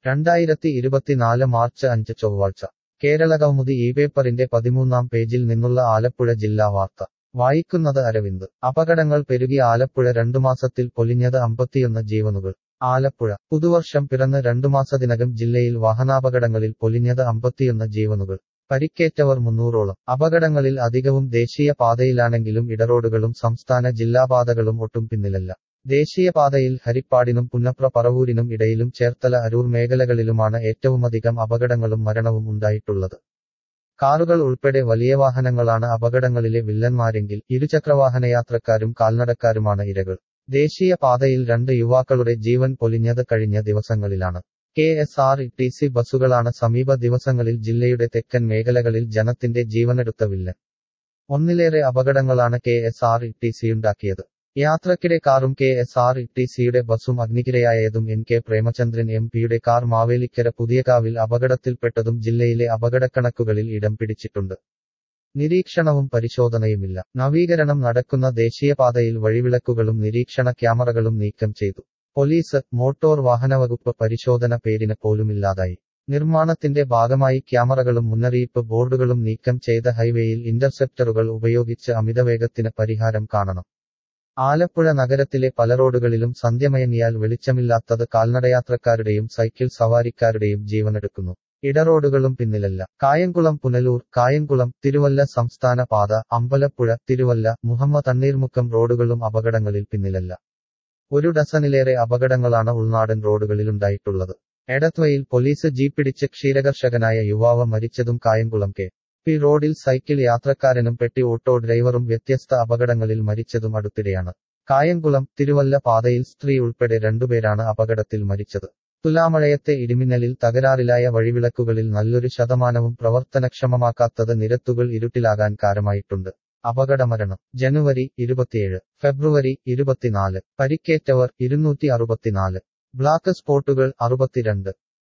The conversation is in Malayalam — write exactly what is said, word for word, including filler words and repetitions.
രണ്ടായിരത്തി ഇരുപത്തിനാല് മാർച്ച് അഞ്ച് ചൊവ്വാഴ്ച കേരളകൗമുദി ഈ പേപ്പറിന്റെ പതിമൂന്നാം പേജിൽ നിന്നുള്ള ആലപ്പുഴ ജില്ലാ വാർത്ത വായിക്കുന്നത് അരവിന്ദ്. അപകടങ്ങൾ പെരുകി ആലപ്പുഴ രണ്ടുമാസത്തിൽ പൊലിഞ്ഞത് അമ്പത്തിയൊന്ന് ജീവനുകൾ. ആലപ്പുഴ പുതുവർഷം പിറന്ന് രണ്ടുമാസത്തിനകം ജില്ലയിൽ വാഹനാപകടങ്ങളിൽ പൊലിഞ്ഞത് അമ്പത്തിയൊന്ന് ജീവനുകൾ. പരിക്കേറ്റവർ മുന്നൂറോളം. അപകടങ്ങളിൽ അധികവും ദേശീയ പാതയിലാണെങ്കിലും ഇടറോഡുകളും സംസ്ഥാന ജില്ലാപാതകളും ഒട്ടും പിന്നിലല്ല. ദേശീയപാതയിൽ ഹരിപ്പാടിനും പുന്നപ്ര പറവൂരിനും ഇടയിലും ചേർത്തല അരൂർ മേഖലകളിലുമാണ് ഏറ്റവുമധികം അപകടങ്ങളും മരണവും ഉണ്ടായിട്ടുള്ളത്. കാറുകൾ ഉൾപ്പെടെ വലിയ വാഹനങ്ങളാണ് അപകടങ്ങളിലെ വില്ലന്മാരെങ്കിൽ ഇരുചക്രവാഹനയാത്രക്കാരും കാൽനടക്കാരുമാണ് ഇരകൾ. ദേശീയപാതയിൽ രണ്ട് യുവാക്കളുടെ ജീവൻ പൊലിഞ്ഞത് കഴിഞ്ഞ ദിവസങ്ങളിലാണ്. K S R T C ബസ്സുകളാണ് സമീപ ദിവസങ്ങളിൽ ജില്ലയുടെ തെക്കൻ മേഖലകളിൽ ജനത്തിന്റെ ജീവനെടുത്ത വില്ലൻ. ഒന്നിലേറെ അപകടങ്ങളാണ് കെ എസ് ആർ ടി സിയുണ്ടാക്കിയത്. യാത്രക്കിടെ കാറും കെ എസ് ആർ ടി സിയുടെ ബസും അഗ്നിക്കിരയായതും എൻ കെ പ്രേമചന്ദ്രൻ എം പിയുടെ കാർ മാവേലിക്കര പുതിയകാവിൽ അപകടത്തിൽപ്പെട്ടതും ജില്ലയിലെ അപകടക്കണക്കുകളിൽ ഇടം പിടിച്ചിട്ടുണ്ട്. നിരീക്ഷണവും പരിശോധനയുമില്ല. നവീകരണം നടക്കുന്ന ദേശീയപാതയിൽ വഴിവിളക്കുകളും നിരീക്ഷണ ക്യാമറകളും നീക്കം ചെയ്തു. പോലീസ്, മോട്ടോർ വാഹനവകുപ്പ് പരിശോധന പേരിന് പോലുമില്ലാതായി. നിർമ്മാണത്തിന്റെ ഭാഗമായി ക്യാമറകളും മുന്നറിയിപ്പ് ബോർഡുകളും നീക്കം ചെയ്ത ഹൈവേയിൽ ഇന്റർസെപ്റ്ററുകൾ ഉപയോഗിച്ച് അമിതവേഗത്തിന് പരിഹാരം കാണണം. ആലപ്പുഴ നഗരത്തിലെ പല റോഡുകളിലും സന്ധ്യമയങ്ങിയാൽ വെളിച്ചമില്ലാത്തത് കാൽനടയാത്രക്കാരുടെയും സൈക്കിൾ സവാരിക്കാരുടെയും ജീവനെടുക്കുന്നു. ഇടറോഡുകളും പിന്നിലല്ല. കായംകുളം പുനലൂർ, കായംകുളം തിരുവല്ല സംസ്ഥാന പാത, അമ്പലപ്പുഴ തിരുവല്ല മുഹമ്മ തണ്ണീർമുക്കം റോഡുകളും അപകടങ്ങളിൽ പിന്നിലല്ല. ഒരു ഡസനിലേറെ അപകടങ്ങളാണ് ഉൾനാടൻ റോഡുകളിലുണ്ടായിട്ടുള്ളത്. എടത്വയിൽ പോലീസ് ജീപ്പിടിച്ച് ക്ഷീരകർഷകനായ യുവാവ് മരിച്ചതും കായംകുളം കെ പി റോഡിൽ സൈക്കിൾ യാത്രക്കാരനും പെട്ടി ഓട്ടോ ഡ്രൈവറും വ്യത്യസ്ത അപകടങ്ങളിൽ മരിച്ചതും അടുത്തിടെയാണ്. കായംകുളം തിരുവല്ല പാതയിൽ സ്ത്രീ ഉൾപ്പെടെ രണ്ടുപേരാണ് അപകടത്തിൽ മരിച്ചത്. തുലാമഴയത്തെ ഇടിമിന്നലിൽ തകരാറിലായ വഴിവിളക്കുകളിൽ നല്ലൊരു ശതമാനവും പ്രവർത്തനക്ഷമമാക്കാത്തത് നിരത്തുകൾ ഇരുട്ടിലാകാൻ കാരണമായിട്ടുണ്ട്. അപകടമരണം ജനുവരി ഇരുപത്തിയേഴ്, ഫെബ്രുവരി ഇരുപത്തിനാല്. പരിക്കേറ്റവർ ഇരുന്നൂറ്റി അറുപത്തിനാല്. ബ്ലാക്ക് സ്പോട്ടുകൾ അറുപത്തിരണ്ട്.